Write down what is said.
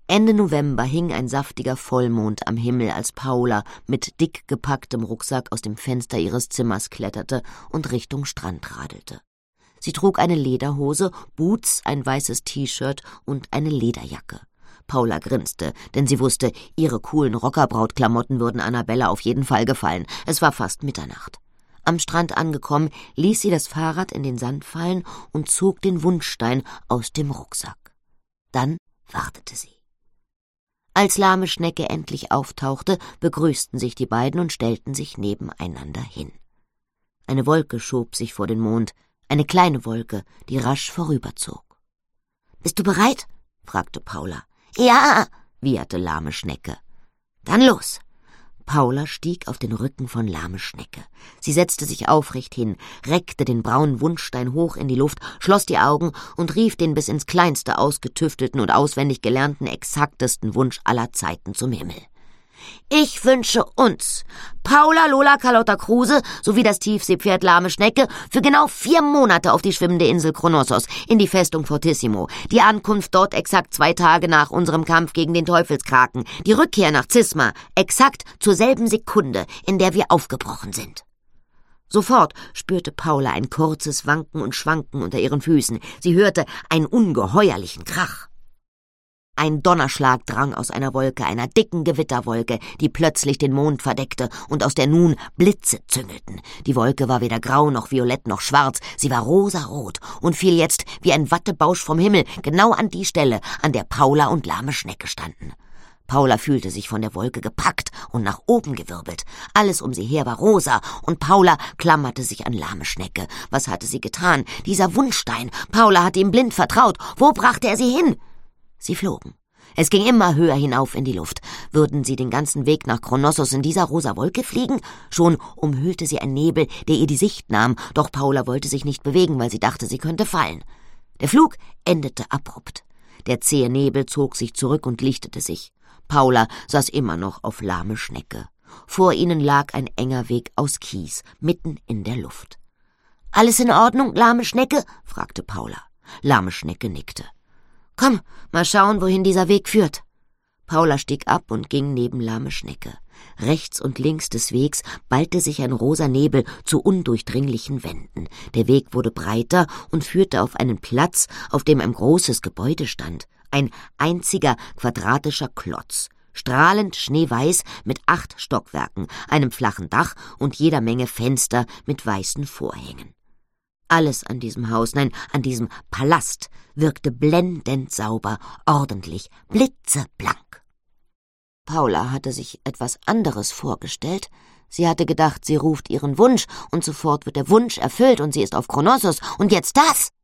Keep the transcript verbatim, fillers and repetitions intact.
Ende November hing ein saftiger Vollmond am Himmel, als Paula mit dick gepacktem Rucksack aus dem Fenster ihres Zimmers kletterte und Richtung Strand radelte. Sie trug eine Lederhose, Boots, ein weißes T-Shirt und eine Lederjacke. Paula grinste, denn sie wusste, ihre coolen Rockerbrautklamotten würden Annabella auf jeden Fall gefallen. Es war fast Mitternacht. Am Strand angekommen, ließ sie das Fahrrad in den Sand fallen und zog den Wunschstein aus dem Rucksack. Dann wartete sie. Als lahme Schnecke endlich auftauchte, begrüßten sich die beiden und stellten sich nebeneinander hin. Eine Wolke schob sich vor den Mond, eine kleine Wolke, die rasch vorüberzog. »Bist du bereit?« fragte Paula. »Ja«, wieherte lahme Schnecke. »Dann los!« Paula stieg auf den Rücken von lahme Schnecke. Sie setzte sich aufrecht hin, reckte den braunen Wunschstein hoch in die Luft, schloss die Augen und rief den bis ins Kleinste ausgetüftelten und auswendig gelernten exaktesten Wunsch aller Zeiten zum Himmel. »Ich wünsche uns, Paula, Lola, Carlotta Kruse sowie das Tiefseepferd lahme Schnecke für genau vier Monate auf die schwimmende Insel Kronossos, in die Festung Fortissimo, die Ankunft dort exakt zwei Tage nach unserem Kampf gegen den Teufelskraken, die Rückkehr nach Zisma, exakt zur selben Sekunde, in der wir aufgebrochen sind.« Sofort spürte Paula ein kurzes Wanken und Schwanken unter ihren Füßen. Sie hörte einen ungeheuerlichen Krach. Ein Donnerschlag drang aus einer Wolke, einer dicken Gewitterwolke, die plötzlich den Mond verdeckte und aus der nun Blitze züngelten. Die Wolke war weder grau noch violett noch schwarz, sie war rosarot und fiel jetzt wie ein Wattebausch vom Himmel genau an die Stelle, an der Paula und lahme Schnecke standen. Paula fühlte sich von der Wolke gepackt und nach oben gewirbelt. Alles um sie her war rosa und Paula klammerte sich an lahme Schnecke. Was hatte sie getan? Dieser Wunschstein. Paula hatte ihm blind vertraut. Wo brachte er sie hin? Sie flogen. Es ging immer höher hinauf in die Luft. Würden sie den ganzen Weg nach Kronossos in dieser rosa Wolke fliegen? Schon umhüllte sie ein Nebel, der ihr die Sicht nahm, doch Paula wollte sich nicht bewegen, weil sie dachte, sie könnte fallen. Der Flug endete abrupt. Der zähe Nebel zog sich zurück und lichtete sich. Paula saß immer noch auf lahme Schnecke. Vor ihnen lag ein enger Weg aus Kies, mitten in der Luft. »Alles in Ordnung, lahme Schnecke?« fragte Paula. Lahme Schnecke nickte. »Komm, mal schauen, wohin dieser Weg führt.« Paula stieg ab und ging neben lahme Schnecke. Rechts und links des Wegs ballte sich ein rosa Nebel zu undurchdringlichen Wänden. Der Weg wurde breiter und führte auf einen Platz, auf dem ein großes Gebäude stand. Ein einziger quadratischer Klotz, strahlend schneeweiß mit acht Stockwerken, einem flachen Dach und jeder Menge Fenster mit weißen Vorhängen. Alles an diesem Haus, nein, an diesem Palast, wirkte blendend sauber, ordentlich, blitzeblank. Paula hatte sich etwas anderes vorgestellt. Sie hatte gedacht, sie ruft ihren Wunsch und sofort wird der Wunsch erfüllt und sie ist auf Kronossos. Und jetzt das!